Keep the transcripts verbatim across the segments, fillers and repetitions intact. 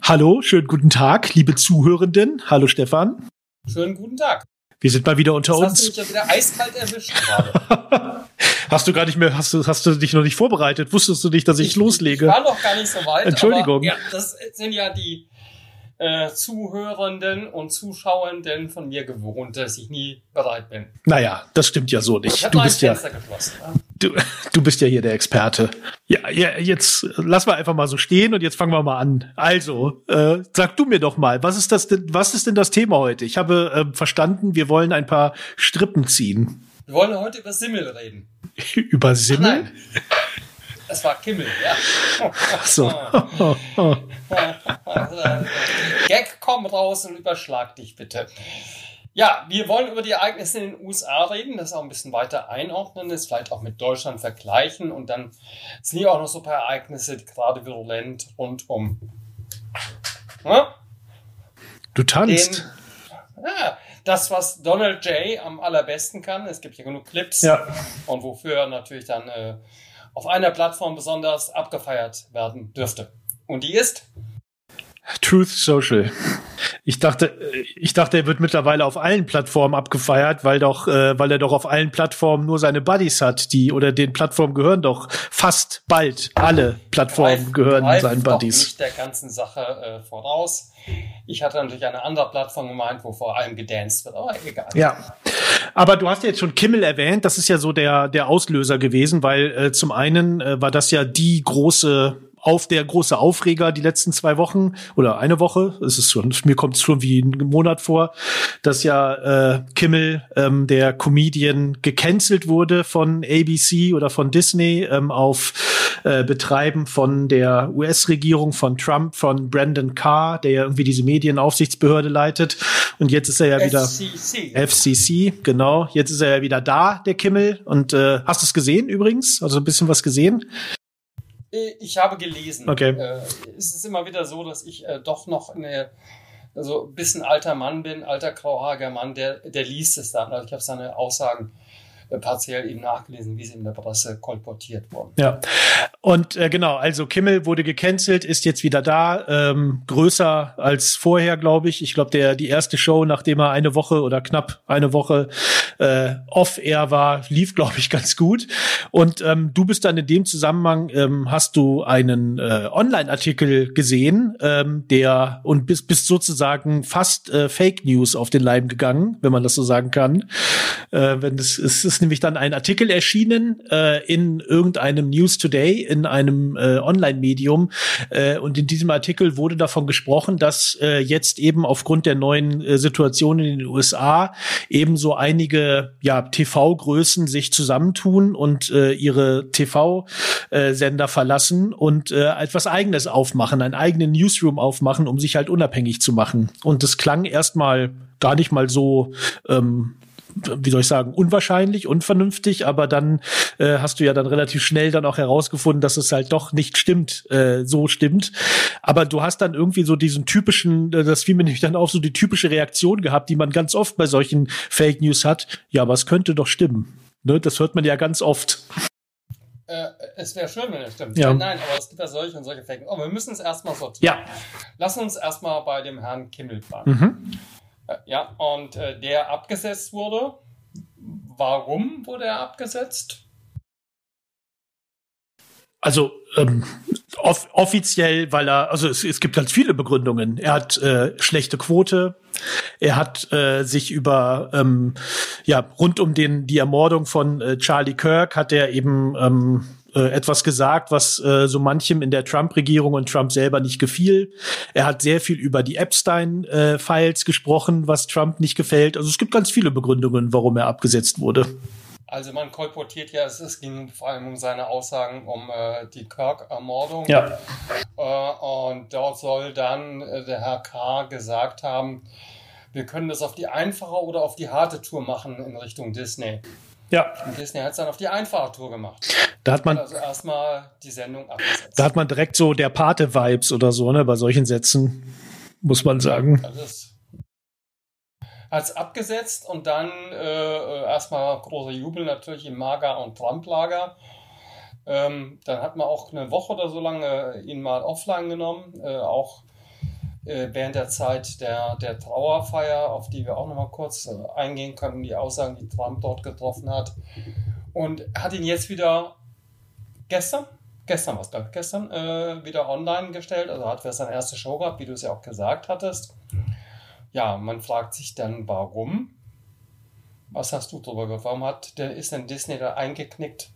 Hallo, schönen guten Tag, liebe Zuhörenden. Hallo Stefan. Schönen guten Tag. Wir sind mal wieder unter das uns. Hast du mich ja wieder eiskalt erwischt gerade. Hast du gar nicht mehr, hast du, hast du dich noch nicht vorbereitet? Wusstest du nicht, dass ich, ich loslege? Ich war noch gar nicht so weit. Entschuldigung. Aber, ja, das sind ja die äh, Zuhörenden und Zuschauenden von mir gewohnt, dass ich nie bereit bin. Naja, das stimmt ja so nicht. Ich habe du mein bist Fenster ja, geschlossen. Ja? Du, du bist ja hier der Experte. Ja, ja, jetzt lassen wir einfach mal so stehen und jetzt fangen wir mal an. Also, äh, sag du mir doch mal, was ist das denn, was ist denn das Thema heute? Ich habe äh, verstanden, wir wollen ein paar Strippen ziehen. Wir wollen heute über Simmel reden. Über Simmel? Ach nein. Es war Kimmel, ja. Ach so. Oh, oh. Gag, komm raus und überschlag dich bitte. Ja, wir wollen über die Ereignisse in den U S A reden, das auch ein bisschen weiter einordnen, das vielleicht auch mit Deutschland vergleichen und dann sind hier auch noch so ein paar Ereignisse, die gerade virulent rund um. Ja? Du tanzt. Den, ja, das, was Donald J. am allerbesten kann, es gibt ja genug Clips, ja. Und wofür er natürlich dann äh, auf einer Plattform besonders abgefeiert werden dürfte. Und die ist? Truth Social. Ich dachte, ich dachte, er wird mittlerweile auf allen Plattformen abgefeiert, weil doch, äh, weil er doch auf allen Plattformen nur seine Buddies hat, die oder den Plattformen gehören doch fast bald alle Plattformen Greif, gehören greif seinen Buddies. Nicht der ganzen Sache äh, voraus. Ich hatte natürlich eine andere Plattform gemeint, wo vor allem gedanced wird, aber egal. Ja. Aber du hast ja jetzt schon Kimmel erwähnt, das ist ja so der der Auslöser gewesen, weil äh, zum einen äh, war das ja die große auf der große Aufreger die letzten zwei Wochen oder eine Woche, es ist schon, mir kommt es schon wie ein Monat vor, dass ja äh, Kimmel, ähm, der Comedian, gecancelt wurde von A B C oder von Disney ähm, auf äh, Betreiben von der U S-Regierung, von Trump, von Brandon Carr, der ja irgendwie diese Medienaufsichtsbehörde leitet. Und jetzt ist er ja wieder F C C. F C C, genau. Jetzt ist er ja wieder da, der Kimmel. Und äh, hast du es gesehen übrigens? Also ein bisschen was gesehen? Ich habe gelesen. Okay. Äh, es ist immer wieder so, dass ich äh, doch noch eine, also ein bisschen alter Mann bin, alter grauhaariger Mann, der, der liest es dann. Also ich habe seine Aussagen äh, partiell eben nachgelesen, wie sie in der Presse kolportiert wurden. Ja. Und äh, genau, also Kimmel wurde gecancelt, ist jetzt wieder da, ähm, größer als vorher, glaube ich. Ich glaube, der die erste Show, nachdem er eine Woche oder knapp eine Woche äh, off-air war, lief, glaube ich, ganz gut. Und ähm, du bist dann in dem Zusammenhang, ähm, hast du einen äh, Online-Artikel gesehen, ähm, der und bist, bist sozusagen fast äh, Fake News auf den Leim gegangen, wenn man das so sagen kann. Äh, wenn das, es ist nämlich dann ein Artikel erschienen äh, in irgendeinem News Today, in einem äh, Online-Medium. Äh, und in diesem Artikel wurde davon gesprochen, dass äh, jetzt eben aufgrund der neuen äh, Situation in den U S A eben so einige ja, T V-Größen sich zusammentun und äh, ihre T V-Sender verlassen und äh, etwas Eigenes aufmachen, einen eigenen Newsroom aufmachen, um sich halt unabhängig zu machen. Und das klang erstmal gar nicht mal so ähm, wie soll ich sagen, unwahrscheinlich, unvernünftig, aber dann äh, hast du ja dann relativ schnell dann auch herausgefunden, dass es halt doch nicht stimmt, äh, so stimmt. Aber du hast dann irgendwie so diesen typischen, äh, das fiel mir nämlich dann auch so die typische Reaktion gehabt, die man ganz oft bei solchen Fake News hat. Ja, aber es könnte doch stimmen. Ne? Das hört man ja ganz oft. Äh, es wäre schön, wenn es stimmt. Ja. Nein, aber es gibt ja solche und solche Fake News. Oh, wir müssen es erstmal sortieren. Ja. Lass uns erstmal bei dem Herrn Kimmel bleiben. Mhm. Ja, und äh, der abgesetzt wurde. Warum wurde er abgesetzt? Also ähm, off- offiziell, weil er, also es, es gibt ganz viele Begründungen. Er hat äh, schlechte Quote. Er hat äh, sich über ähm, ja rund um den die Ermordung von äh, Charlie Kirk hat er eben ähm, äh, etwas gesagt, was äh, so manchem in der Trump-Regierung und Trump selber nicht gefiel. Er hat sehr viel über die Epstein-Files gesprochen, was Trump nicht gefällt. Also es gibt ganz viele Begründungen, warum er abgesetzt wurde. Also man kolportiert ja, es, es ging vor allem um seine Aussagen um äh, die Kirk-Ermordung. Ja. Äh, und dort soll dann äh, der Herr Carr gesagt haben, wir können das auf die einfache oder auf die harte Tour machen in Richtung Disney. Ja. Und Disney hat es dann auf die einfache Tour gemacht. Da hat man also erstmal die Sendung abgesetzt. Da hat man direkt so der Pate-Vibes oder so, ne, bei solchen Sätzen, muss man sagen. Alles hat es abgesetzt und dann äh, erstmal großer Jubel natürlich im MAGA- und Trump-Lager. Ähm, dann hat man auch eine Woche oder so lange ihn mal offline genommen, äh, auch äh, während der Zeit der, der Trauerfeier, auf die wir auch nochmal kurz äh, eingehen können, die Aussagen, die Trump dort getroffen hat. Und hat ihn jetzt wieder gestern, gestern was glaube ich, gestern äh, wieder online gestellt. Also hat er seine erste Show gehabt, wie du es ja auch gesagt hattest. Ja, man fragt sich dann, warum? Was hast du darüber gehört? Warum hat, der, ist denn Disney da eingeknickt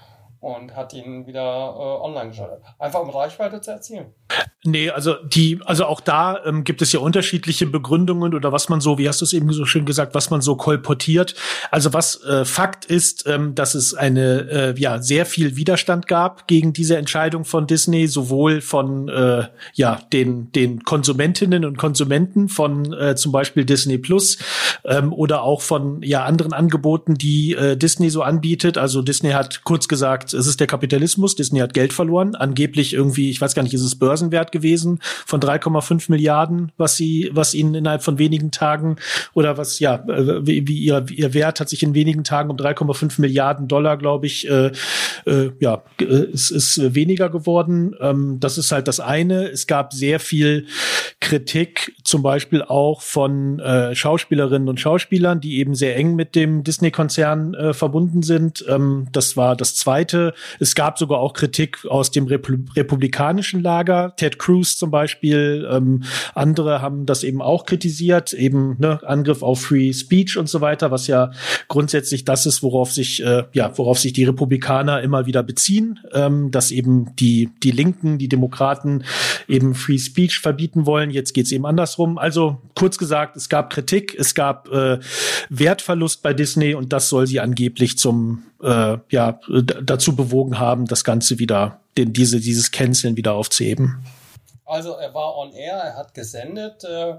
und hat ihn wieder äh, online geschaltet? Einfach um Reichweite zu erzielen. Nee, also die, also auch da ähm, gibt es ja unterschiedliche Begründungen oder was man so, wie hast du es eben so schön gesagt, was man so kolportiert. Also was äh, Fakt ist, ähm, dass es eine äh, ja sehr viel Widerstand gab gegen diese Entscheidung von Disney, sowohl von äh, ja den den Konsumentinnen und Konsumenten von äh, zum Beispiel Disney Plus ähm, oder auch von ja anderen Angeboten, die äh, Disney so anbietet. Also Disney hat kurz gesagt, es ist der Kapitalismus. Disney hat Geld verloren, angeblich irgendwie, ich weiß gar nicht, ist es Börsenwert gewesen von drei Komma fünf Milliarden, was sie, was ihnen innerhalb von wenigen Tagen oder was, ja, wie, wie ihr, ihr Wert hat sich in wenigen Tagen um drei Komma fünf Milliarden Dollar, glaube ich, äh, äh, ja, es ist weniger geworden. Ähm, das ist halt das eine. Es gab sehr viel Kritik, zum Beispiel auch von äh, Schauspielerinnen und Schauspielern, die eben sehr eng mit dem Disney-Konzern äh, verbunden sind. Ähm, das war das zweite. Es gab sogar auch Kritik aus dem Repub- republikanischen Lager. Ted Cruz zum Beispiel, ähm, andere haben das eben auch kritisiert, eben ne, Angriff auf Free Speech und so weiter, was ja grundsätzlich das ist, worauf sich äh, ja, worauf sich die Republikaner immer wieder beziehen, ähm, dass eben die die Linken, die Demokraten eben Free Speech verbieten wollen. Jetzt geht's eben andersrum. Also kurz gesagt, es gab Kritik, es gab äh, Wertverlust bei Disney und das soll sie angeblich zum äh, ja d- dazu bewogen haben, das Ganze wieder den diese dieses Canceln wieder aufzuheben. Also er war on air, er hat gesendet, äh,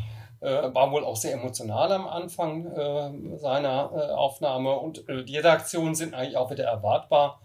äh, war wohl auch sehr emotional am Anfang äh, seiner äh, Aufnahme und äh, die Reaktionen sind eigentlich auch wieder erwartbar.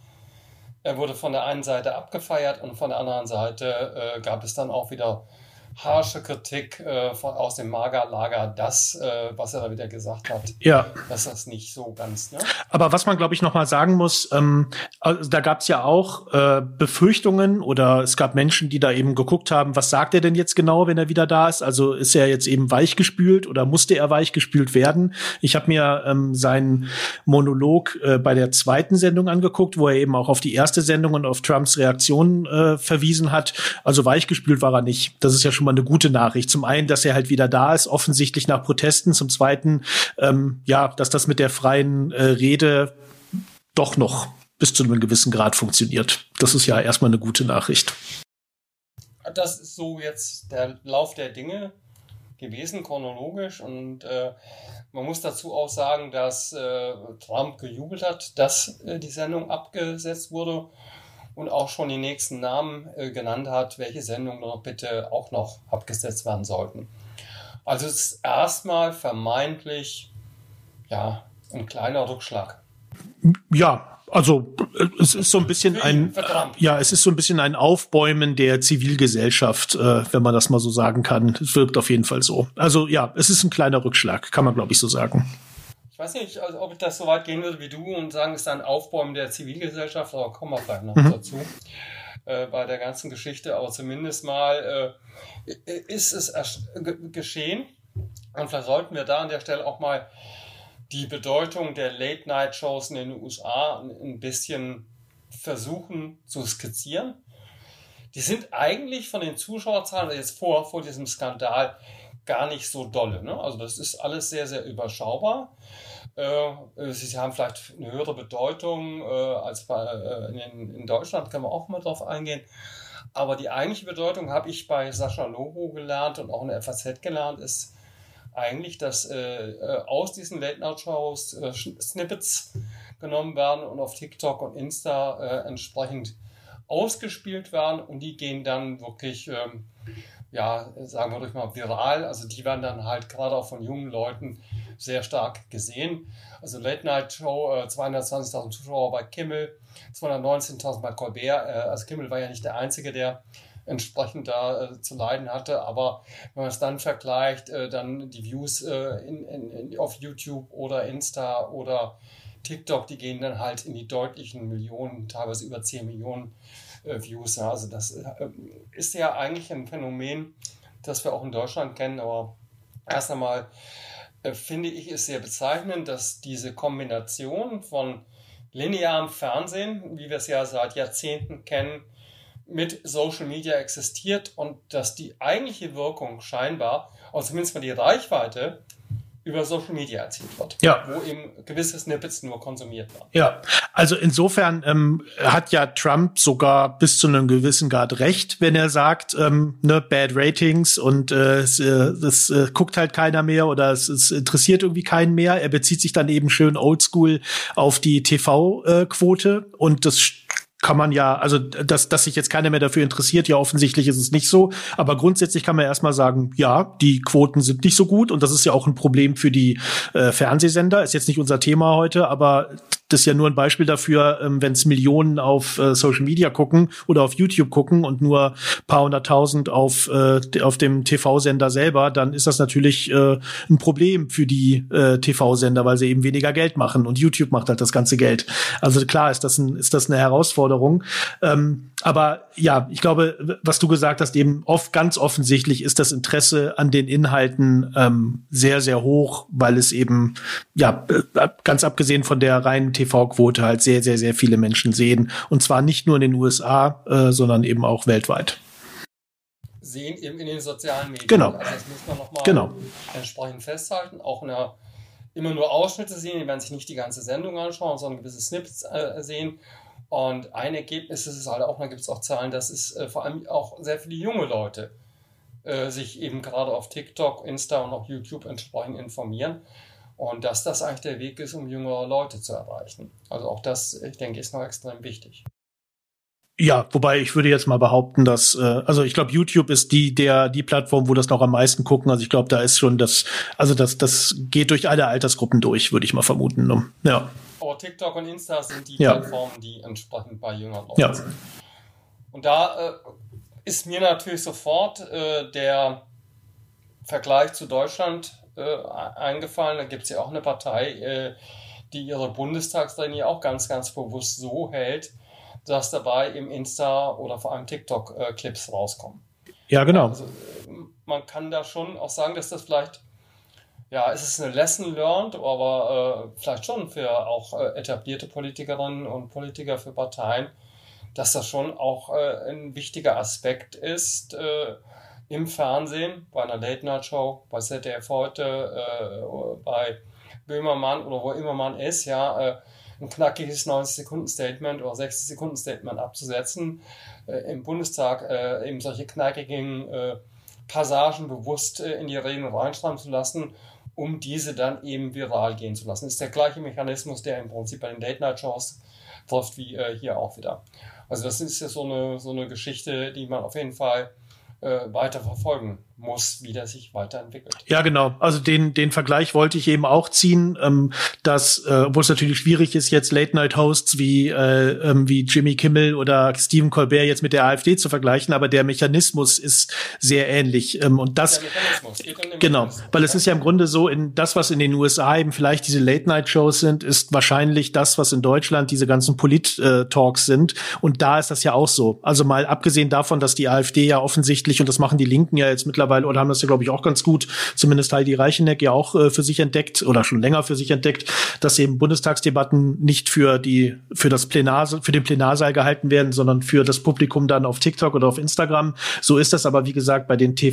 Er wurde von der einen Seite abgefeiert und von der anderen Seite äh, gab es dann auch wieder harsche Kritik äh, von, aus dem Magerlager, das, äh, was er da wieder gesagt hat, ja, dass das nicht so ganz, ne? Aber was man, glaube ich, noch mal sagen muss, ähm, also da gab es ja auch äh, Befürchtungen oder es gab Menschen, die da eben geguckt haben, was sagt er denn jetzt genau, wenn er wieder da ist? Also ist er jetzt eben weichgespült oder musste er weichgespült werden? Ich habe mir ähm, seinen Monolog äh, bei der zweiten Sendung angeguckt, wo er eben auch auf die erste Sendung und auf Trumps Reaktion äh, verwiesen hat. Also weichgespült war er nicht. Das ist ja schon mal eine gute Nachricht. Zum einen, dass er halt wieder da ist, offensichtlich nach Protesten. Zum zweiten, ähm, ja, dass das mit der freien äh, Rede doch noch bis zu einem gewissen Grad funktioniert. Das ist ja erstmal eine gute Nachricht. Das ist so jetzt der Lauf der Dinge gewesen, chronologisch. Und äh, man muss dazu auch sagen, dass äh, Trump gejubelt hat, dass äh, die Sendung abgesetzt wurde und auch schon die nächsten Namen äh, genannt hat, welche Sendungen noch bitte auch noch abgesetzt werden sollten. Also es ist erstmal vermeintlich ja ein kleiner Rückschlag. Ja, also es ist so ein bisschen ein ja, es ist so ein bisschen ein Aufbäumen der Zivilgesellschaft, äh, wenn man das mal so sagen kann. Es wirkt auf jeden Fall so. Also ja, es ist ein kleiner Rückschlag, kann man glaube ich so sagen. Ich weiß nicht, also, ob ich das so weit gehen würde wie du und sagen, es ist ein Aufbäumen der Zivilgesellschaft, aber kommen wir vielleicht noch mhm. dazu äh, bei der ganzen Geschichte. Aber zumindest mal äh, ist es g- geschehen. Und vielleicht sollten wir da an der Stelle auch mal die Bedeutung der Late-Night-Shows in den U S A ein bisschen versuchen zu skizzieren. Die sind eigentlich von den Zuschauerzahlen jetzt vor, vor diesem Skandal gar nicht so dolle. Ne? Also das ist alles sehr, sehr überschaubar. Äh, sie haben vielleicht eine höhere Bedeutung äh, als bei, äh, in, in Deutschland, können wir auch mal drauf eingehen. Aber die eigentliche Bedeutung habe ich bei Sascha Lobo gelernt und auch in der F A Z gelernt, ist eigentlich, dass äh, aus diesen Late-Night-Shows äh, Snippets genommen werden und auf TikTok und Insta äh, entsprechend ausgespielt werden und die gehen dann wirklich, ähm, ja, sagen wir durch mal viral, also die werden dann halt gerade auch von jungen Leuten sehr stark gesehen. Also Late-Night-Show, äh, zweihundertzwanzigtausend Zuschauer bei Kimmel, zweihundertneunzehntausend bei Colbert, äh, also Kimmel war ja nicht der Einzige, der entsprechend da äh, zu leiden hatte, aber wenn man es dann vergleicht, äh, dann die Views äh, in, in, in, auf YouTube oder Insta oder TikTok, die gehen dann halt in die deutlichen Millionen, teilweise über zehn Millionen äh, Views. Ja. Also das äh, ist ja eigentlich ein Phänomen, das wir auch in Deutschland kennen. Aber erst einmal äh, finde ich es sehr bezeichnend, dass diese Kombination von linearem Fernsehen, wie wir es ja seit Jahrzehnten kennen, mit Social Media existiert und dass die eigentliche Wirkung scheinbar, oder zumindest mal die Reichweite, über Social Media erzielt wird, ja. wo eben gewisse Snippets nur konsumiert werden. Ja, also insofern ähm, hat ja Trump sogar bis zu einem gewissen Grad recht, wenn er sagt, ähm, ne, Bad Ratings und äh, es, äh, das äh, guckt halt keiner mehr oder es, es interessiert irgendwie keinen mehr. Er bezieht sich dann eben schön oldschool auf die T V-Quote und das kann man ja, also dass, dass sich jetzt keiner mehr dafür interessiert, ja offensichtlich ist es nicht so, aber grundsätzlich kann man erstmal sagen, ja, die Quoten sind nicht so gut und das ist ja auch ein Problem für die äh, Fernsehsender, ist jetzt nicht unser Thema heute, aber das ist ja nur ein Beispiel dafür, ähm, wenn es Millionen auf äh, Social Media gucken oder auf YouTube gucken und nur paar hunderttausend auf äh, auf dem T V-Sender selber, dann ist das natürlich äh, ein Problem für die äh, T V-Sender, weil sie eben weniger Geld machen und YouTube macht halt das ganze Geld. Also klar ist das ein, ist das eine Herausforderung. Ähm, aber ja, ich glaube, was du gesagt hast, eben oft ganz offensichtlich ist das Interesse an den Inhalten ähm, sehr, sehr hoch, weil es eben, ja, ganz abgesehen von der reinen T V-Quote halt sehr, sehr, sehr viele Menschen sehen. Und zwar nicht nur in den U S A, äh, sondern eben auch weltweit. Sehen eben in den sozialen Medien. Genau. Also das muss man nochmal genau. entsprechend festhalten. Auch in der, immer nur Ausschnitte sehen, die werden sich nicht die ganze Sendung anschauen, sondern gewisse Snippets äh, sehen. Und ein Ergebnis ist es halt auch, da gibt es auch Zahlen, dass es äh, vor allem auch sehr viele junge Leute äh, sich eben gerade auf TikTok, Insta und auch YouTube entsprechend informieren. Und dass das eigentlich der Weg ist, um jüngere Leute zu erreichen. Also auch das, ich denke, ist noch extrem wichtig. Ja, wobei ich würde jetzt mal behaupten, dass, äh, also ich glaube, YouTube ist die, der, die Plattform, wo das noch am meisten gucken. Also ich glaube, da ist schon das, also das, das geht durch alle Altersgruppen durch, würde ich mal vermuten. Ne? Ja. Aber TikTok und Insta sind die ja. Plattformen, die entsprechend bei jüngeren Leuten ja. sind. Und da äh, ist mir natürlich sofort äh, der Vergleich zu Deutschland äh, eingefallen. Da gibt es ja auch eine Partei, äh, die ihre Bundestagslinie auch ganz, ganz bewusst so hält, dass dabei im Insta oder vor allem TikTok-Clips äh, rauskommen. Ja, genau. Also, man kann da schon auch sagen, dass das vielleicht, ja, es ist eine Lesson learned, aber äh, vielleicht schon für auch äh, etablierte Politikerinnen und Politiker für Parteien, dass das schon auch äh, ein wichtiger Aspekt ist äh, im Fernsehen, bei einer Late-Night-Show, bei Z D F heute, äh, bei Böhmermann oder wo immer man ist, ja, äh, ein knackiges neunzig-Sekunden-Statement oder sechzig-Sekunden-Statement abzusetzen, äh, im Bundestag äh, eben solche knackigen äh, Passagen bewusst äh, in die Reden reinschreiben zu lassen, um diese dann eben viral gehen zu lassen. Das ist der gleiche Mechanismus, der im Prinzip bei den Late-Night-Shows trifft, wie äh, hier auch wieder. Also das ist ja so eine, so eine Geschichte, die man auf jeden Fall äh, weiter verfolgen muss, wie der sich weiterentwickelt. Ja, genau. Also den den Vergleich wollte ich eben auch ziehen, ähm, dass, äh, wo es natürlich schwierig ist, jetzt Late-Night-Hosts wie äh, ähm, wie Jimmy Kimmel oder Stephen Colbert jetzt mit der AfD zu vergleichen, aber der Mechanismus ist sehr ähnlich. Ähm, und das der Mechanismus geht um den genau, Mechanismus. weil es ist ja im Grunde so, in das, was in den U S A eben vielleicht diese Late-Night-Shows sind, ist wahrscheinlich das, was in Deutschland diese ganzen Polit-Talks sind. Und da ist das ja auch so. Also mal abgesehen davon, dass die AfD ja offensichtlich, und das machen die Linken ja jetzt mittlerweile, oder haben das ja, glaube ich, auch ganz gut, zumindest Heidi Reicheneck ja auch äh, für sich entdeckt oder schon länger für sich entdeckt, dass eben Bundestagsdebatten nicht für die für das Plenar für den Plenarsaal gehalten werden, sondern für das Publikum dann auf TikTok oder auf Instagram. So ist das aber, wie gesagt, bei den T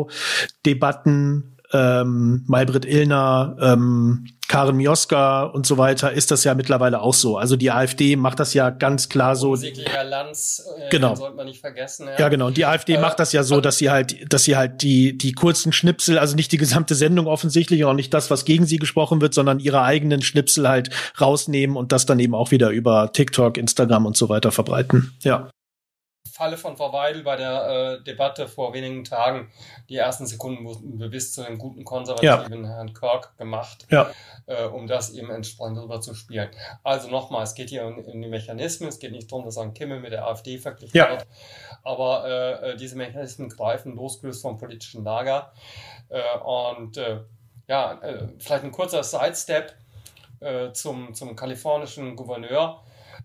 V-Debatten, ähm, Maybrit Illner, ähm, Karen Mioska und so weiter, ist das ja mittlerweile auch so. Also die AfD macht das ja ganz klar so. Unsäglicher Lanz, äh, genau. sollte man nicht vergessen. Ja, ja genau. Und die AfD äh, macht das ja so, dass sie halt, dass sie halt die die kurzen Schnipsel, also nicht die gesamte Sendung offensichtlich und auch nicht das, was gegen sie gesprochen wird, sondern ihre eigenen Schnipsel halt rausnehmen und das dann eben auch wieder über TikTok, Instagram und so weiter verbreiten. Ja. Falle von Frau Weidel bei der äh, Debatte vor wenigen Tagen. Die ersten Sekunden wurden bewusst zu dem guten konservativen ja. Herrn Kirk gemacht, ja. äh, um das eben entsprechend drüber zu spielen. Also nochmal, es geht hier um, um die Mechanismen, es geht nicht darum, dass ein Kimmel mit der AfD verglichen ja. wird, aber äh, diese Mechanismen greifen losgelöst vom politischen Lager. Äh, und äh, ja, äh, vielleicht ein kurzer Sidestep äh, zum, zum kalifornischen Gouverneur,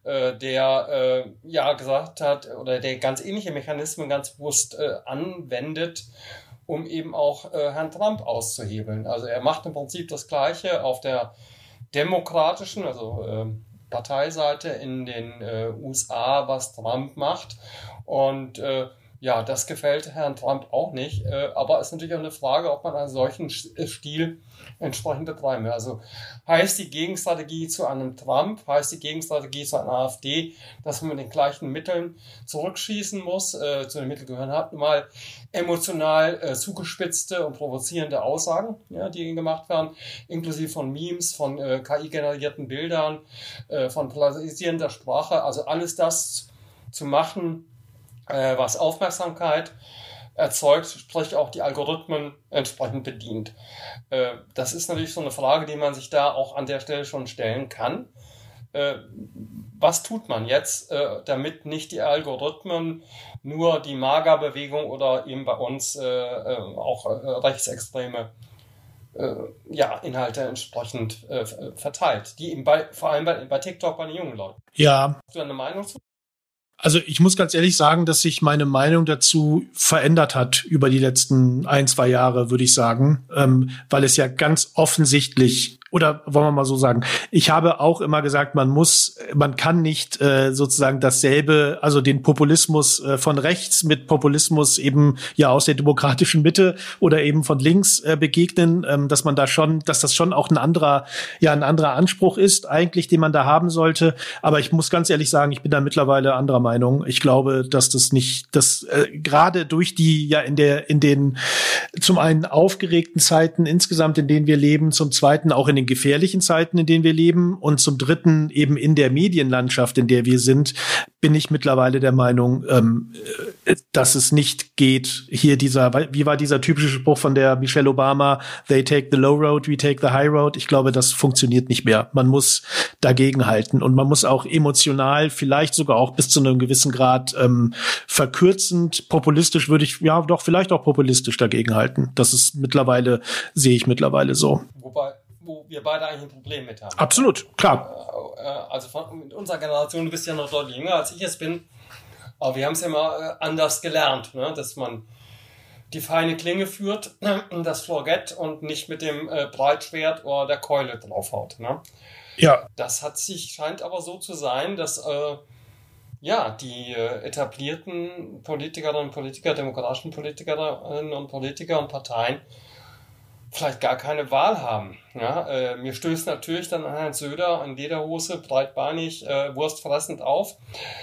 der äh, ja gesagt hat, oder der ganz ähnliche Mechanismen ganz bewusst äh, anwendet, um eben auch äh, Herrn Trump auszuhebeln. Also er macht im Prinzip das Gleiche auf der demokratischen, also äh, Parteiseite in den äh, U S A, was Trump macht. Und äh, ja, das gefällt Herrn Trump auch nicht. Äh, aber es ist natürlich auch eine Frage, ob man einen solchen Stil entsprechend betreiben will. Also heißt die Gegenstrategie zu einem Trump, heißt die Gegenstrategie zu einer AfD, dass man mit den gleichen Mitteln zurückschießen muss. Äh, zu den Mitteln gehören halt mal emotional äh, zugespitzte und provozierende Aussagen, ja, die gemacht werden, inklusive von Memes, von äh, K I-generierten Bildern, äh, von polarisierender Sprache. Also alles das zu machen, äh, was Aufmerksamkeit erzeugt, sprich auch die Algorithmen entsprechend bedient. Äh, das ist natürlich so eine Frage, die man sich da auch an der Stelle schon stellen kann. Äh, was tut man jetzt, äh, damit nicht die Algorithmen nur die MAGA-Bewegung oder eben bei uns äh, äh, auch äh, rechtsextreme äh, ja, Inhalte entsprechend äh, verteilt, die eben bei, vor allem bei, bei TikTok bei den jungen Leuten. Ja. Hast du eine Meinung zu? Also ich muss ganz ehrlich sagen, dass sich meine Meinung dazu verändert hat über die letzten ein, zwei Jahre, würde ich sagen, ähm, weil es ja ganz offensichtlich, oder wollen wir mal so sagen, ich habe auch immer gesagt, man muss, man kann nicht äh, sozusagen dasselbe, also den Populismus äh, von rechts mit Populismus eben ja aus der demokratischen Mitte oder eben von links äh, begegnen, ähm, dass man da schon, dass das schon auch ein anderer, ja ein anderer Anspruch ist eigentlich, den man da haben sollte. Aber ich muss ganz ehrlich sagen, ich bin da mittlerweile anderer Meinung. Ich glaube, dass das nicht, dass äh, gerade durch die ja in der in den zum einen aufgeregten Zeiten insgesamt, in denen wir leben, zum zweiten auch in den gefährlichen Zeiten, in denen wir leben und zum dritten eben in der Medienlandschaft, in der wir sind, bin ich mittlerweile der Meinung, ähm, dass es nicht geht. Hier dieser, wie war dieser typische Spruch von der Michelle Obama, they take the low road, we take the high road. Ich glaube, das funktioniert nicht mehr. Man muss dagegenhalten und man muss auch emotional, vielleicht sogar auch bis zu einem gewissen Grad ähm, verkürzend, populistisch würde ich, ja doch, vielleicht auch populistisch dagegenhalten. Das ist mittlerweile, sehe ich mittlerweile so. Wobei wo wir beide eigentlich ein Problem mit haben. Absolut, klar. Also von mit unserer Generation, du bist ja noch deutlich jünger, als ich es bin, aber wir haben es ja mal anders gelernt, ne? Dass man die feine Klinge führt, das Florett und nicht mit dem äh, Breitschwert oder der Keule draufhaut. Ne? Ja. Das hat sich, scheint aber so zu sein, dass äh, ja, die äh, etablierten Politikerinnen und Politiker, demokratischen Politikerinnen und Politiker und Parteien vielleicht gar keine Wahl haben. Ja, äh, mir stößt natürlich dann Herrn Söder in Lederhose, breitbeinig, äh, wurstfressend auf.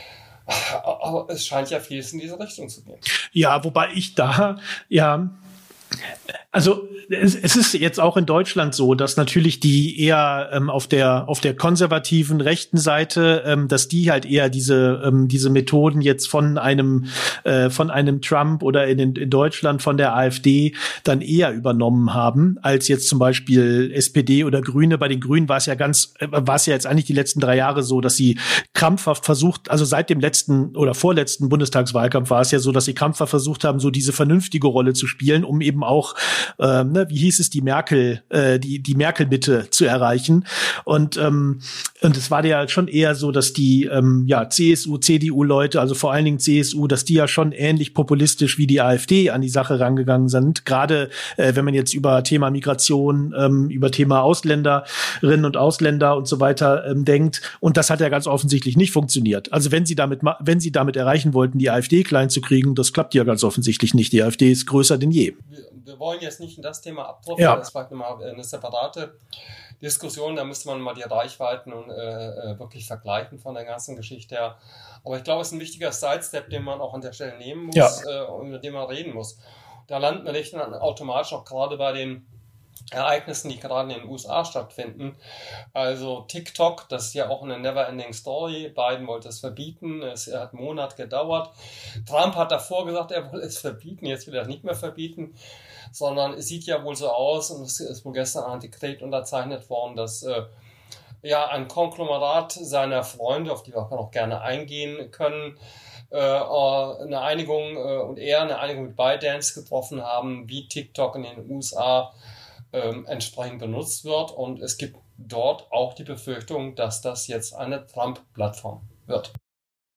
Aber es scheint ja vieles in diese Richtung zu gehen. Ja, wobei ich da, ja, also es, es ist jetzt auch in Deutschland so, dass natürlich die eher ähm, auf der auf der konservativen rechten Seite, ähm, dass die halt eher diese ähm, diese Methoden jetzt von einem äh, von einem Trump oder in, in Deutschland von der AfD dann eher übernommen haben als jetzt zum Beispiel S P D oder Grüne. Bei den Grünen war es ja ganz äh, war es ja jetzt eigentlich die letzten drei Jahre so, dass sie krampfhaft versucht, also seit dem letzten oder vorletzten Bundestagswahlkampf war es ja so, dass sie krampfhaft versucht haben, so diese vernünftige Rolle zu spielen, um eben auch, ähm, ne, wie hieß es, die Merkel, äh, die die Merkel-Mitte zu erreichen. Und ähm, und es war ja schon eher so, dass die ähm, ja C S U, C D U-Leute, also vor allen Dingen C S U, dass die ja schon ähnlich populistisch wie die AfD an die Sache rangegangen sind. Gerade äh, wenn man jetzt über Thema Migration, ähm, über Thema Ausländerinnen und Ausländer und so weiter ähm, denkt. Und das hat ja ganz offensichtlich nicht funktioniert. Also wenn sie damit, wenn sie damit erreichen wollten, die AfD klein zu kriegen, das klappt ja ganz offensichtlich nicht. Die AfD ist größer denn je. Wir, wir wollen jetzt nicht in das Thema abdriften, ja. Das ist vielleicht mal eine separate Diskussion, da müsste man mal die Reichweiten und, äh, wirklich vergleichen von der ganzen Geschichte her. Aber ich glaube, es ist ein wichtiger Sidestep, den man auch an der Stelle nehmen muss, ja. äh, und mit dem man reden muss. Da landet man nicht dann automatisch auch gerade bei den Ereignissen, die gerade in den U S A stattfinden. Also TikTok, das ist ja auch eine never-ending Story. Biden wollte es verbieten. Es hat einen Monat gedauert. Trump hat davor gesagt, er will es verbieten. Jetzt will er es nicht mehr verbieten. Sondern es sieht ja wohl so aus, und es ist wohl gestern ein Dekret unterzeichnet worden, dass äh, ja ein Konglomerat seiner Freunde, auf die wir auch noch gerne eingehen können, äh, eine Einigung äh, und er eine Einigung mit ByteDance getroffen haben, wie TikTok in den U S A ähm, entsprechend benutzt wird. Und es gibt dort auch die Befürchtung, dass das jetzt eine Trump-Plattform wird.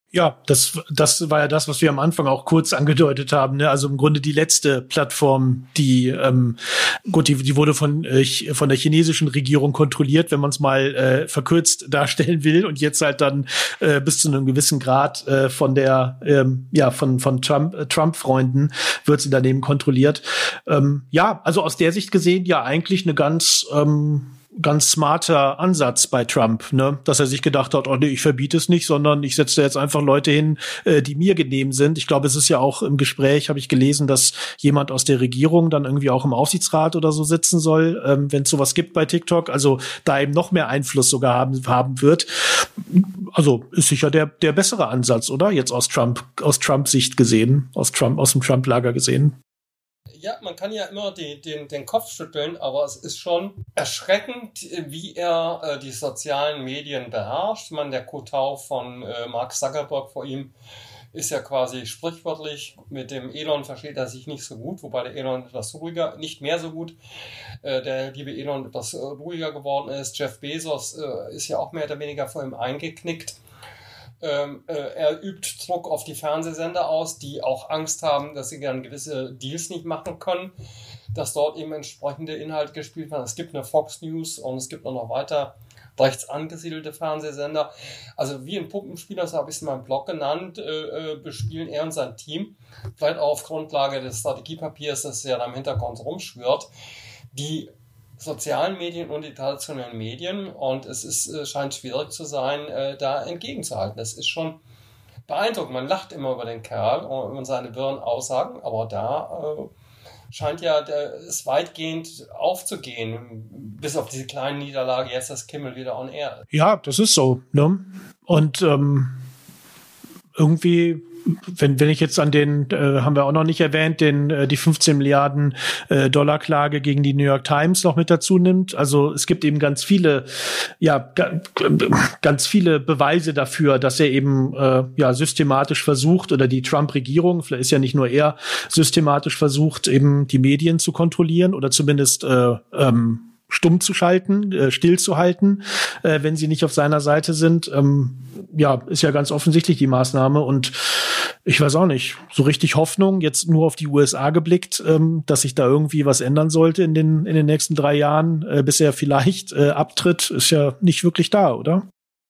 Ja, das, das war ja das, was wir am Anfang auch kurz angedeutet haben. Ne? Also im Grunde die letzte Plattform, die ähm, gut, die, die wurde von äh, von der chinesischen Regierung kontrolliert, wenn man es mal äh, verkürzt darstellen will, und jetzt halt dann äh, bis zu einem gewissen Grad äh, von der ähm, ja von von Trump äh, Trump-Freunden wird sie daneben kontrolliert. Ähm, ja, also aus der Sicht gesehen ja eigentlich eine ganz ähm, ganz smarter Ansatz bei Trump, ne, dass er sich gedacht hat, oh nee, ich verbiete es nicht, sondern ich setze jetzt einfach Leute hin, äh, die mir genehm sind. Ich glaube, es ist ja auch im Gespräch, habe ich gelesen, dass jemand aus der Regierung dann irgendwie auch im Aufsichtsrat oder so sitzen soll, ähm, wenn es sowas gibt bei TikTok, also da eben noch mehr Einfluss sogar haben, haben wird. Also ist sicher der der bessere Ansatz, oder? Jetzt aus Trump aus Trump Sicht gesehen, aus Trump aus dem Trump-Lager gesehen. Ja, man kann ja immer die, den, den Kopf schütteln, aber es ist schon erschreckend, wie er äh, die sozialen Medien beherrscht. Man, der Kotau von äh, Mark Zuckerberg vor ihm ist ja quasi sprichwörtlich. Mit dem Elon versteht er sich nicht so gut, wobei der Elon etwas ruhiger, nicht mehr so gut, äh, der liebe Elon etwas äh, ruhiger geworden ist. Jeff Bezos äh, ist ja auch mehr oder weniger vor ihm eingeknickt. Ähm, äh, er übt Druck auf die Fernsehsender aus, die auch Angst haben, dass sie dann gewisse Deals nicht machen können, dass dort eben entsprechende Inhalte gespielt werden. Es gibt eine Fox News und es gibt auch noch weiter rechts angesiedelte Fernsehsender. Also wie ein Puppenspieler, das habe ich es in meinem Blog genannt, äh, bespielen er und sein Team, vielleicht auch auf Grundlage des Strategiepapiers, das ja da im Hintergrund rumschwirrt, die sozialen Medien und die traditionellen Medien, und es ist, äh, scheint schwierig zu sein, äh, da entgegenzuhalten. Das ist schon beeindruckend. Man lacht immer über den Kerl und über seine wirren Aussagen, aber da äh, scheint ja der, es weitgehend aufzugehen, bis auf diese kleine Niederlage, jetzt das Kimmel wieder on air. Ja, das ist so, ne? Und ähm, irgendwie, wenn wenn ich jetzt an den, äh, haben wir auch noch nicht erwähnt, den äh, die fünfzehn Milliarden äh, Dollar Klage gegen die New York Times noch mit dazu nimmt. Also es gibt eben ganz viele, ja, ga, ganz viele Beweise dafür, dass er eben äh, ja systematisch versucht, oder die Trump-Regierung, vielleicht ist ja nicht nur er, systematisch versucht, eben die Medien zu kontrollieren oder zumindest äh, ähm, stumm zu schalten, äh, stillzuhalten, äh, wenn sie nicht auf seiner Seite sind. Ähm, ja, ist ja ganz offensichtlich die Maßnahme, und ich weiß auch nicht, so richtig Hoffnung, jetzt nur auf die U S A geblickt, ähm, dass sich da irgendwie was ändern sollte in den in den nächsten drei Jahren, äh, bis er vielleicht äh, abtritt, ist ja nicht wirklich da, oder?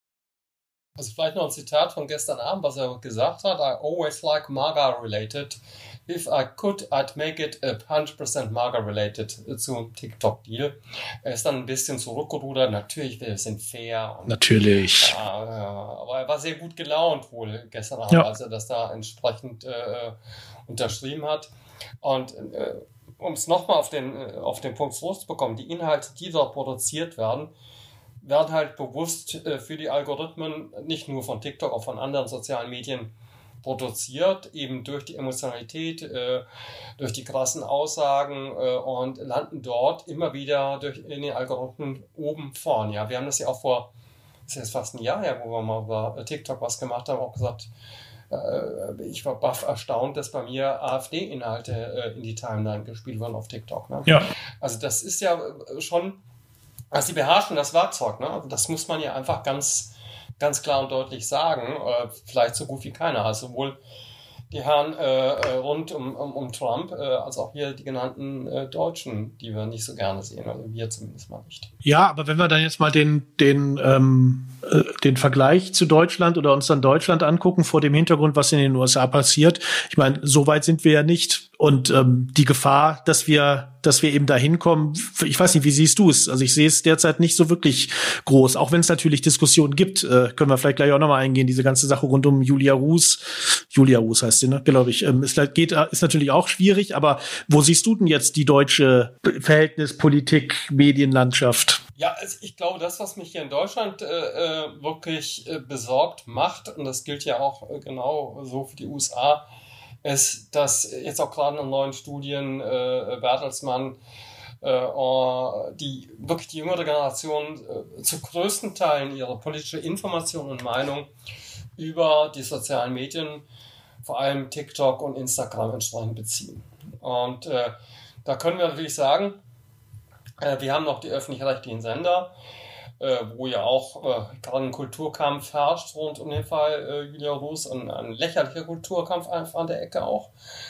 Also vielleicht noch ein Zitat von gestern Abend, was er gesagt hat. I always like MAGA-related. If I could, I'd make it one hundred percent MAGA-related zum TikTok-Deal. Er ist dann ein bisschen zurückgerudert. Natürlich, wir sind fair. Und, Natürlich. Ja, ja, aber er war sehr gut gelaunt wohl gestern Abend, ja, als er das da entsprechend äh, unterschrieben hat. Und äh, um es nochmal auf den, auf den Punkt zurückzubekommen, die Inhalte, die dort produziert werden, werden halt bewusst äh, für die Algorithmen, nicht nur von TikTok, auch von anderen sozialen Medien produziert, eben durch die Emotionalität, äh, durch die krassen Aussagen äh, und landen dort immer wieder durch, in den Algorithmen oben vorn. Ja, wir haben das ja auch vor, das ist jetzt fast ein Jahr her, wo wir mal über TikTok was gemacht haben, auch gesagt, äh, ich war baff erstaunt, dass bei mir AfD-Inhalte äh, in die Timeline gespielt wurden auf TikTok. Ne? Ja. Also das ist ja schon, also sie beherrschen das Werkzeug, ne? Das muss man ja einfach ganz, ganz klar und deutlich sagen. Äh, vielleicht so gut wie keiner. Also sowohl die Herren äh, rund um, um, um Trump, äh, als auch hier die genannten äh, Deutschen, die wir nicht so gerne sehen. Also wir zumindest mal nicht. Ja, aber wenn wir dann jetzt mal den, den, ähm, äh, den Vergleich zu Deutschland oder uns dann Deutschland angucken, vor dem Hintergrund, was in den U S A passiert. Ich meine, so weit sind wir ja nicht. Und ähm, die Gefahr, dass wir, dass wir eben da hinkommen, ich weiß nicht, wie siehst du es? Also ich sehe es derzeit nicht so wirklich groß, auch wenn es natürlich Diskussionen gibt. Äh, können wir vielleicht gleich auch nochmal eingehen, diese ganze Sache rund um Julia Ruß. Julia Ruß heißt sie, ne? Glaube ich. Ähm, ist, geht, ist natürlich auch schwierig, aber wo siehst du denn jetzt die deutsche Verhältnis, Politik, Medienlandschaft? Ja, also ich glaube, das, was mich hier in Deutschland äh, wirklich äh, besorgt macht, und das gilt ja auch äh, genau so für die U S A, ist, dass jetzt auch gerade in neuen Studien äh, Bertelsmann äh, die wirklich die jüngere Generation äh, zu größten Teilen ihre politische Information und Meinung über die sozialen Medien, vor allem TikTok und Instagram, entsprechend beziehen. Und äh, da können wir natürlich sagen, äh, wir haben noch die öffentlich-rechtlichen Sender, äh, wo ja auch äh, gerade ein Kulturkampf herrscht rund um den Fall äh, Julia Roos, und ein lächerlicher Kulturkampf einfach an der Ecke auch.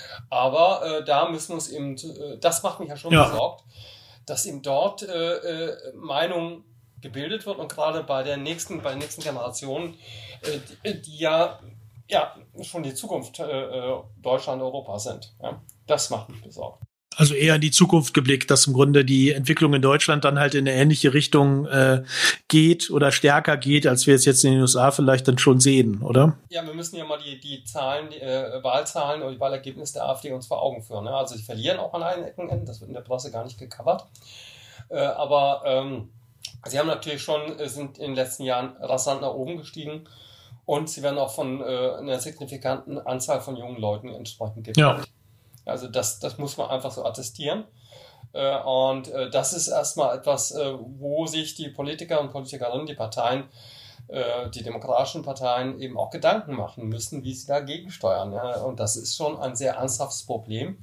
Aber äh, da müssen wir uns eben, äh, das macht mich ja schon ja. besorgt, dass eben dort äh, äh, Meinung gebildet wird, und gerade bei der nächsten, bei den nächsten Generationen, äh, die, die ja, ja schon die Zukunft äh, Deutschland, Europa sind. Ja? Das macht mich besorgt. Also eher in die Zukunft geblickt, dass im Grunde die Entwicklung in Deutschland dann halt in eine ähnliche Richtung äh, geht oder stärker geht, als wir es jetzt in den U S A vielleicht dann schon sehen, oder? Ja, wir müssen ja mal die, die Zahlen, die äh, Wahlzahlen oder die Wahlergebnisse der AfD uns vor Augen führen. Ne? Also sie verlieren auch an einigen Ecken, das wird in der Presse gar nicht gecovert. Äh, aber ähm, sie haben natürlich schon, sind in den letzten Jahren rasant nach oben gestiegen, und sie werden auch von äh, einer signifikanten Anzahl von jungen Leuten entsprechend gewählt. Ja. Also das, das muss man einfach so attestieren. Äh, und äh, das ist erstmal etwas, äh, wo sich die Politiker und Politikerinnen, die Parteien, äh, die demokratischen Parteien eben auch Gedanken machen müssen, wie sie dagegen steuern. Ja? Und das ist schon ein sehr ernsthaftes Problem.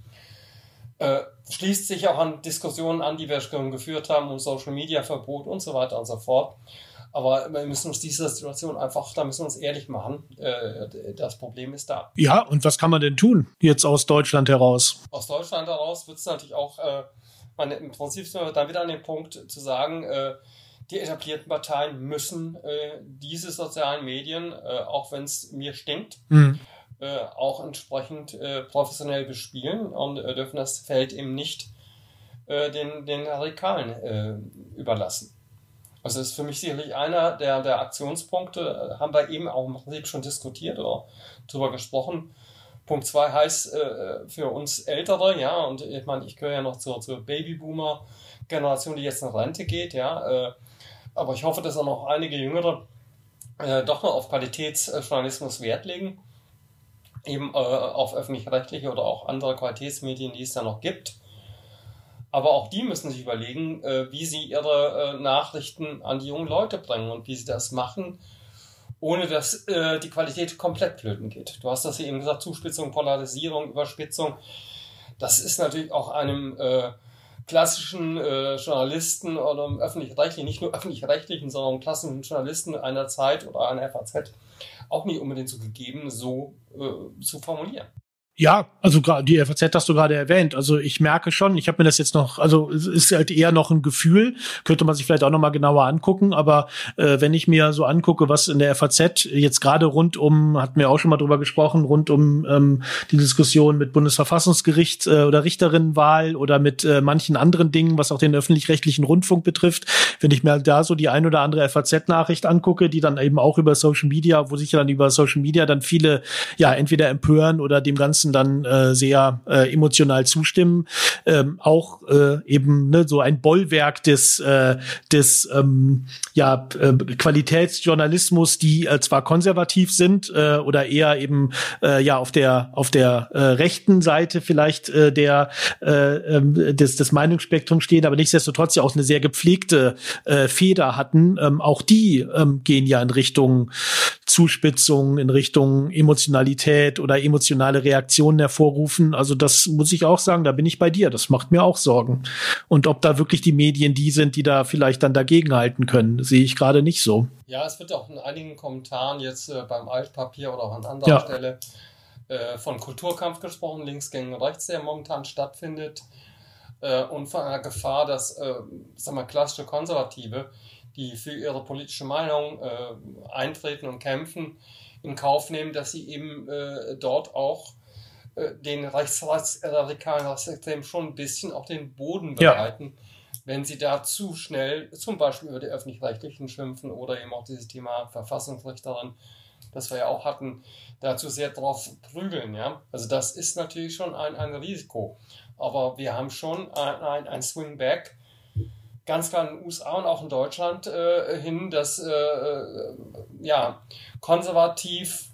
Äh, schließt sich auch an Diskussionen an, die wir schon geführt haben, um Social-Media-Verbot und so weiter und so fort. Aber wir müssen uns dieser Situation einfach, da müssen wir uns ehrlich machen, äh, das Problem ist da. Ja, und was kann man denn tun, jetzt aus Deutschland heraus? Aus Deutschland heraus wird es natürlich auch, äh, man, im Prinzip sind wir dann wieder an dem Punkt zu sagen, äh, die etablierten Parteien müssen äh, diese sozialen Medien, äh, auch wenn es mir stinkt, mhm. äh, auch entsprechend äh, professionell bespielen, und äh, dürfen das Feld eben nicht äh, den, den Radikalen äh, überlassen. Also das ist für mich sicherlich einer der, der Aktionspunkte, haben wir eben auch im Prinzip schon diskutiert oder drüber gesprochen. Punkt zwei heißt äh, für uns Ältere, ja, und ich meine, ich gehöre ja noch zur, zur Babyboomer-Generation, die jetzt in Rente geht, ja, äh, aber ich hoffe, dass auch noch einige Jüngere äh, doch mal auf Qualitätsjournalismus Wert legen, eben äh, auf öffentlich-rechtliche oder auch andere Qualitätsmedien, die es da noch gibt. Aber auch die müssen sich überlegen, äh, wie sie ihre äh, Nachrichten an die jungen Leute bringen und wie sie das machen, ohne dass äh, die Qualität komplett flöten geht. Du hast das hier eben gesagt, Zuspitzung, Polarisierung, Überspitzung. Das ist natürlich auch einem äh, klassischen äh, Journalisten oder einem öffentlich-rechtlichen, nicht nur öffentlich-rechtlichen, sondern einem klassischen Journalisten einer Zeit oder einer F A Z auch nicht unbedingt so gegeben, so äh, zu formulieren. Ja, also die F A Z hast du gerade erwähnt. Also ich merke schon, ich habe mir das jetzt noch, also es ist halt eher noch ein Gefühl, könnte man sich vielleicht auch noch mal genauer angucken, aber äh, wenn ich mir so angucke, was in der F A Z jetzt gerade rund um, hatten wir auch schon mal drüber gesprochen, rund um ähm, die Diskussion mit Bundesverfassungsgericht äh, oder Richterinnenwahl oder mit äh, manchen anderen Dingen, was auch den öffentlich-rechtlichen Rundfunk betrifft, wenn ich mir halt da so die ein oder andere F A Z-Nachricht angucke, die dann eben auch über Social Media, wo sich dann über Social Media dann viele ja entweder empören oder dem Ganzen dann äh, sehr äh, emotional zustimmen, ähm, auch äh, eben ne, so ein Bollwerk des äh, des ähm, ja äh, Qualitätsjournalismus, die äh, zwar konservativ sind äh, oder eher eben äh, ja auf der auf der äh, rechten Seite vielleicht äh, der äh, äh, des des Meinungsspektrums stehen, aber nichtsdestotrotz ja auch eine sehr gepflegte äh, Feder hatten. Ähm, auch die ähm, gehen ja in Richtung Zuspitzung, in Richtung Emotionalität oder emotionale Reaktionen hervorrufen. Also das muss ich auch sagen, da bin ich bei dir. Das macht mir auch Sorgen. Und ob da wirklich die Medien die sind, die da vielleicht dann dagegenhalten können, sehe ich gerade nicht so. Ja, es wird auch in einigen Kommentaren jetzt äh, beim Altpapier oder auch an anderer ja. Stelle äh, von Kulturkampf gesprochen, links gegen rechts, der momentan stattfindet, äh, und von einer Gefahr, dass äh, sagen wir, klassische Konservative, die für ihre politische Meinung äh, eintreten und kämpfen, in Kauf nehmen, dass sie eben äh, dort auch äh, den rechtsradikalen Rechtsextremen schon ein bisschen auch den Boden bereiten, ja. wenn sie da zu schnell, zum Beispiel über die Öffentlich-Rechtlichen schimpfen oder eben auch dieses Thema Verfassungsrichterin, das wir ja auch hatten, dazu sehr drauf prügeln. Ja? Also das ist natürlich schon ein, ein Risiko. Aber wir haben schon ein, ein, ein Swing-Back, ganz klar in den U S A und auch in Deutschland äh, hin, dass äh, äh, ja, konservativ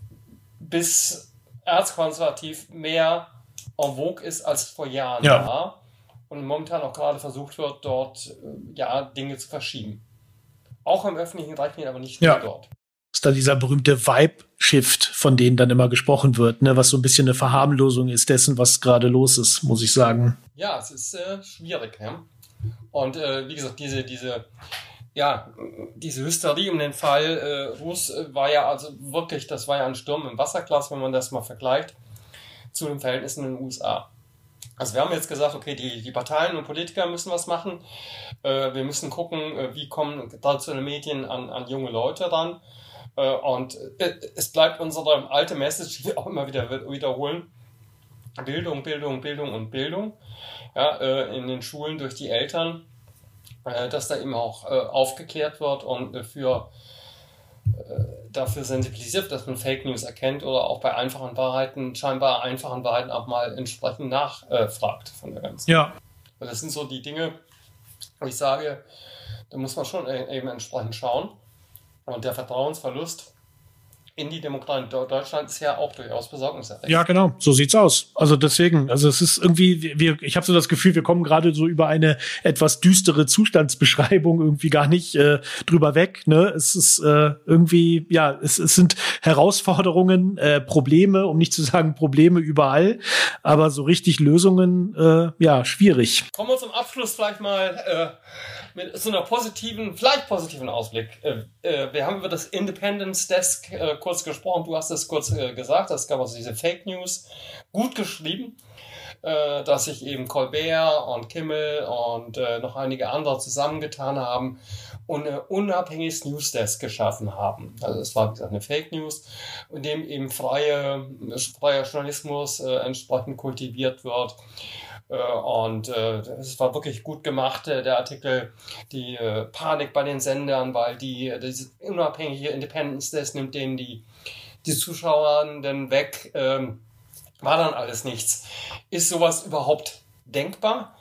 bis erzkonservativ mehr en vogue ist, als vor Jahren ja. war. Und momentan auch gerade versucht wird, dort äh, ja, Dinge zu verschieben. Auch im öffentlichen Recht, aber nicht ja. nur dort. Das ist dann dieser berühmte Vibe-Shift, von dem dann immer gesprochen wird, ne, was so ein bisschen eine Verharmlosung ist dessen, was gerade los ist, muss ich sagen. Ja, es ist äh, schwierig, ja. Und äh, wie gesagt, diese, diese ja, diese Hysterie um den Fall äh, Rus war ja also wirklich, das war ja ein Sturm im Wasserglas, wenn man das mal vergleicht zu den Verhältnissen in den U S A. Also wir haben jetzt gesagt, okay, die, die Parteien und Politiker müssen was machen. Äh, wir müssen gucken, äh, wie kommen traditionelle Medien an, an junge Leute ran. Äh, und äh, es bleibt unsere alte Message, die wir auch immer wieder wiederholen. Bildung, Bildung, Bildung und Bildung. Ja, äh, in den Schulen durch die Eltern, äh, dass da eben auch äh, aufgeklärt wird und äh, für dafür sensibilisiert, dass man Fake News erkennt oder auch bei einfachen Wahrheiten, scheinbar einfachen Wahrheiten auch mal entsprechend nachfragt von der ganzen. Ja. Also das sind so die Dinge, wo ich sage, da muss man schon eben entsprechend schauen. Und der Vertrauensverlust in die Demokratie in Deutschland ist ja auch durchaus besorgniserregend. Ja, genau, so sieht's aus. Also deswegen, also es ist irgendwie, wir, ich habe so das Gefühl, wir kommen gerade so über eine etwas düstere Zustandsbeschreibung irgendwie gar nicht äh, drüber weg. Ne, es ist äh, irgendwie, ja, es, es sind Herausforderungen, äh, Probleme, um nicht zu sagen Probleme überall, aber so richtig Lösungen, äh, ja, schwierig. Kommen wir zum Abschluss vielleicht mal äh, mit so einer positiven, vielleicht positiven Ausblick. Äh, äh, wir haben über das Independence Desk äh, kurz gesprochen, du hast es kurz äh, gesagt, es gab also diese Fake News, gut geschrieben, äh, dass sich eben Colbert und Kimmel und äh, noch einige andere zusammengetan haben und ein unabhängiges Newsdesk geschaffen haben. Also es war, wie gesagt, eine Fake News, in dem eben freie, freier Journalismus äh, entsprechend kultiviert wird. Und äh, es war wirklich gut gemacht, äh, der Artikel, die äh, Panik bei den Sendern, weil die diese unabhängige Independence Desk nimmt denen die, die Zuschauer dann weg, ähm, war dann alles nichts. Ist sowas überhaupt denkbar?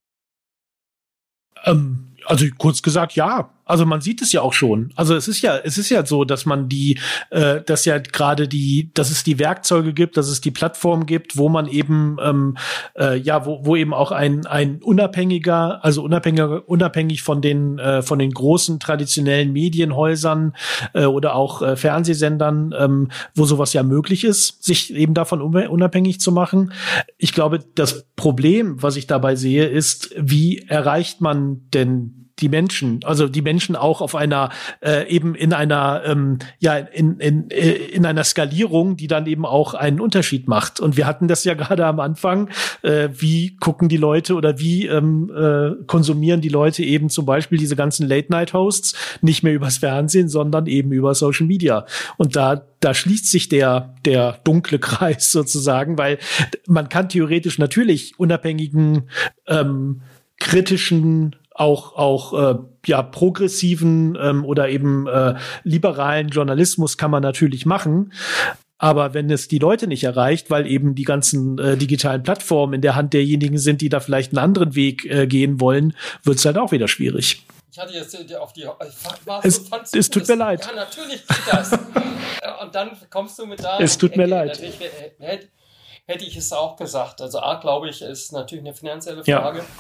Ähm, also kurz gesagt, ja. Also man sieht es ja auch schon. Also es ist ja, es ist ja so, dass man die, äh, dass ja gerade die, dass es die Werkzeuge gibt, dass es die Plattform gibt, wo man eben, ähm, äh, ja, wo, wo eben auch ein ein unabhängiger, also unabhängiger, unabhängig von den äh, von den großen traditionellen Medienhäusern äh, oder auch äh, Fernsehsendern, ähm, wo sowas ja möglich ist, sich eben davon unabhängig zu machen. Ich glaube, das Problem, was ich dabei sehe, ist, wie erreicht man denn die Menschen, also die Menschen auch auf einer äh, eben in einer ähm, ja in in in einer Skalierung, die dann eben auch einen Unterschied macht. Und wir hatten das ja gerade am Anfang. Äh, wie gucken die Leute oder wie ähm, äh, konsumieren die Leute eben zum Beispiel diese ganzen Late-Night-Hosts nicht mehr übers Fernsehen, sondern eben über Social Media. Und da da schließt sich der der dunkle Kreis sozusagen, weil man kann theoretisch natürlich unabhängigen ähm, kritischen auch auch äh, ja progressiven ähm, oder eben äh, liberalen Journalismus kann man natürlich machen, aber wenn es die Leute nicht erreicht, weil eben die ganzen äh, digitalen Plattformen in der Hand derjenigen sind, die da vielleicht einen anderen Weg äh, gehen wollen, wird es halt auch wieder schwierig. Ich hatte jetzt auf die ich war es, so, es tut das, mir leid. Ja, natürlich geht das. Und dann kommst du mit da. Es tut mir leid. Natürlich hätte, hätte ich es auch gesagt. Also A, glaube ich, ist natürlich eine finanzielle Frage. Ja.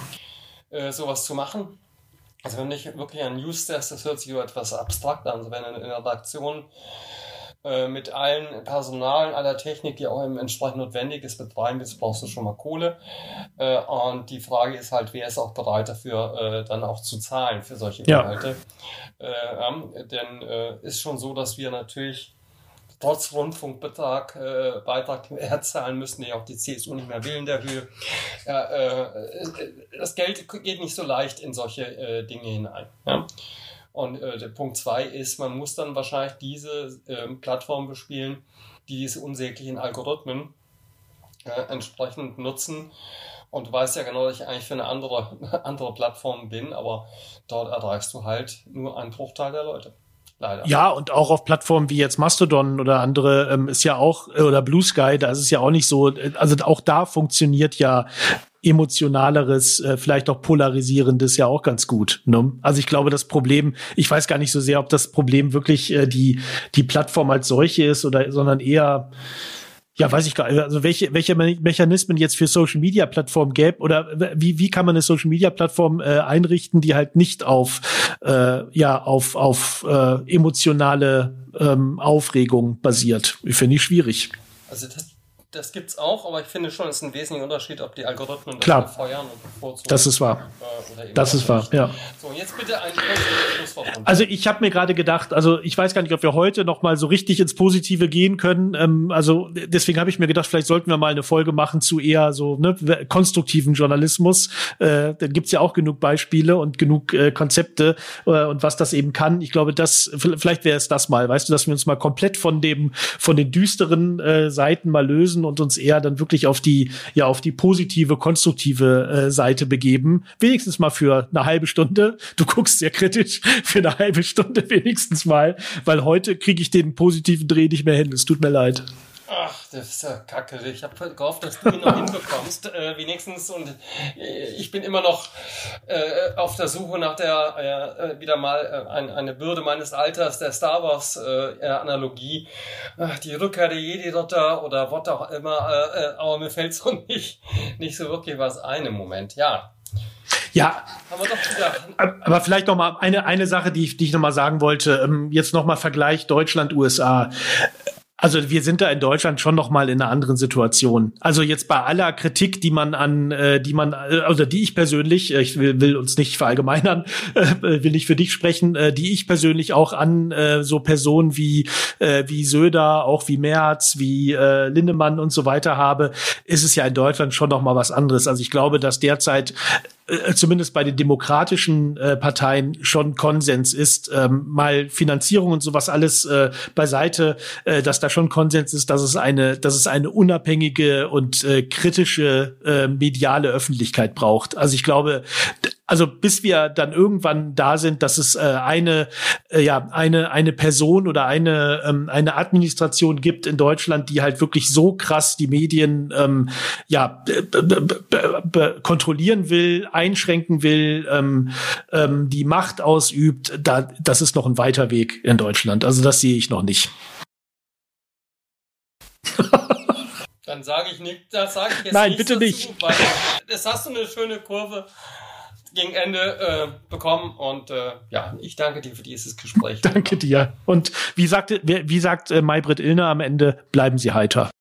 Sowas zu machen. Also wenn ich wirklich ein Newsdesk, das hört sich über etwas abstrakt an, also wenn eine Redaktion äh, mit allen Personal, aller Technik, die auch entsprechend notwendig ist, betreiben willst, brauchst du schon mal Kohle. Äh, und die Frage ist halt, wer ist auch bereit dafür, äh, dann auch zu zahlen für solche Inhalte. Ja. Äh, denn äh, ist schon so, dass wir natürlich trotz Rundfunkbetrag, äh, Beitrag mehr zahlen müssen, die auch die C S U nicht mehr will in der Höhe. Ja, äh, das Geld geht nicht so leicht in solche äh, Dinge hinein. Ja? Und äh, der Punkt zwei ist, man muss dann wahrscheinlich diese äh, Plattform bespielen, die diese unsäglichen Algorithmen äh, entsprechend nutzen. Und du weißt ja genau, dass ich eigentlich für eine andere, andere Plattform bin, aber dort erreichst du halt nur einen Bruchteil der Leute. Leider. Ja, und auch auf Plattformen wie jetzt Mastodon oder andere ähm, ist ja auch, oder Blue Sky, da ist es ja auch nicht so, also auch da funktioniert ja emotionaleres, äh, vielleicht auch polarisierendes ja auch ganz gut. Ne? Also ich glaube, das Problem, ich weiß gar nicht so sehr, ob das Problem wirklich äh, die die Plattform als solche ist oder, sondern eher, ja, weiß ich gar nicht, also welche welche Mechanismen jetzt für Social Media Plattformen gäbe oder wie wie kann man eine Social Media Plattform äh, einrichten, die halt nicht auf äh, ja auf auf äh, emotionale ähm, Aufregung basiert? Finde ich schwierig. Also das das gibt's auch, aber ich finde schon, es ist ein wesentlicher Unterschied, ob die Algorithmen das Klar. befeuern und bevorzugen. Das ist wahr. Äh, oder eben das ist wahr, ja. So, jetzt bitte ein kurzes Schlusswort. Also ich habe mir gerade gedacht, also ich weiß gar nicht, ob wir heute noch mal so richtig ins Positive gehen können. Ähm, also deswegen habe ich mir gedacht, vielleicht sollten wir mal eine Folge machen zu eher so ne, konstruktiven Journalismus. Äh, da gibt's ja auch genug Beispiele und genug äh, Konzepte äh, und was das eben kann. Ich glaube, das vielleicht wäre es das mal, weißt du, dass wir uns mal komplett von dem von den düsteren äh, Seiten mal lösen und uns eher dann wirklich auf die ja auf die positive, konstruktive äh, Seite begeben. Wenigstens mal für eine halbe Stunde. Du guckst sehr kritisch. Für eine halbe Stunde wenigstens mal, weil heute kriege ich den positiven Dreh nicht mehr hin. Es tut mir leid. Ach, das ist ja kacke. Ich habe gehofft, dass du ihn noch hinbekommst, äh, wenigstens. Und äh, ich bin immer noch äh, auf der Suche nach der, äh, wieder mal äh, ein, eine Bürde meines Alters, der Star Wars äh, Analogie. Ach, die Rückkehr der Jedi-Ritter oder was auch immer. Äh, aber mir fällt so nicht, nicht so wirklich was ein im Moment. Ja. Ja, haben wir doch wieder. Aber vielleicht noch mal eine eine Sache, die ich, die ich noch mal sagen wollte. Jetzt noch mal Vergleich Deutschland U S A. Also wir sind da in Deutschland schon noch mal in einer anderen Situation. Also jetzt bei aller Kritik, die man an, äh, die man, äh, oder die ich persönlich, äh, ich will, will uns nicht verallgemeinern, äh, will nicht für dich sprechen, äh, die ich persönlich auch an äh, so Personen wie äh, wie Söder, auch wie Merz, wie äh, Lindemann und so weiter habe, ist es ja in Deutschland schon noch mal was anderes. Also ich glaube, dass derzeit äh, zumindest bei den demokratischen äh, Parteien schon Konsens ist, ähm, mal Finanzierung und sowas alles äh, beiseite, äh, dass da schon Konsens ist, dass es eine, dass es eine unabhängige und äh, kritische äh, mediale Öffentlichkeit braucht. Also ich glaube, also bis wir dann irgendwann da sind, dass es äh, eine, äh, ja, eine eine Person oder eine ähm, eine Administration gibt in Deutschland, die halt wirklich so krass die Medien ähm, ja b- b- b- b- kontrollieren will, einschränken will, ähm, ähm, die Macht ausübt. Da, das ist noch ein weiter Weg in Deutschland. Also das sehe ich noch nicht. Dann sage ich nicht, das sage ich jetzt Nein, nicht bitte dazu, nicht. Weil das hast du eine schöne Kurve gegen Ende äh, bekommen und äh, ja, ich danke dir für dieses Gespräch. Danke dir. Und wie sagte, wie sagt äh, Maybrit Illner am Ende, bleiben Sie heiter.